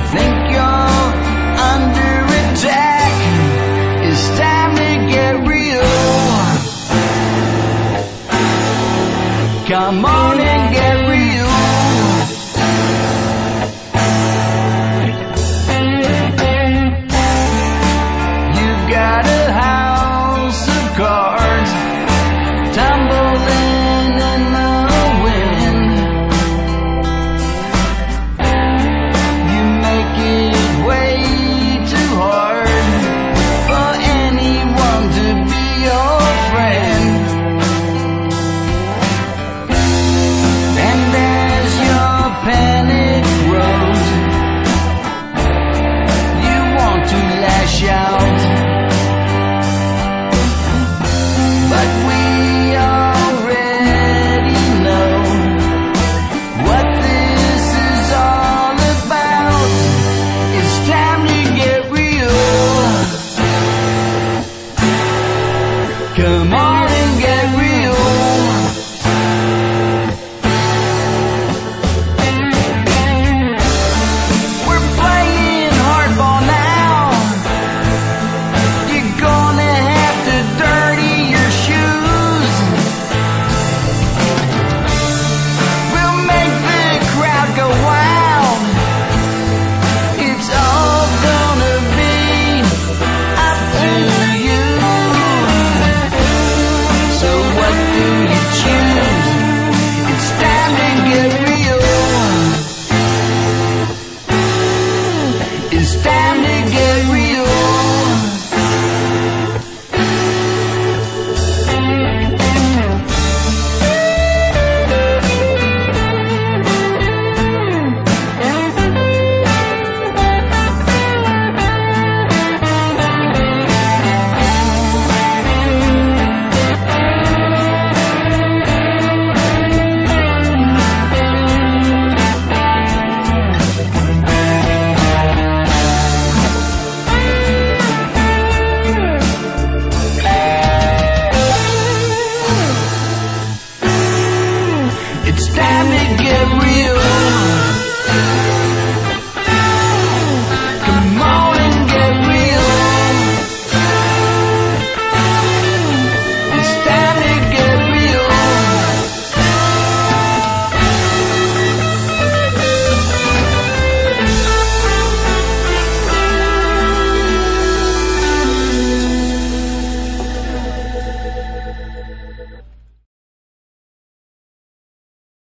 think you're under attack. It's time to get real. Come on and get real. You've got a house of cards tumbling in the wind. You make it way too hard for anyone to be your friend. And as your panic grows, you want to lash out, but we already know what this is all about. It's time to get real. Come on and get real. We're playing hardball now. You're gonna have to dirty your shoes. We'll make the crowd go wild. It's all gonna be up to you. So what do you choose? It's time to get real. It's time to get real. It's time to get real.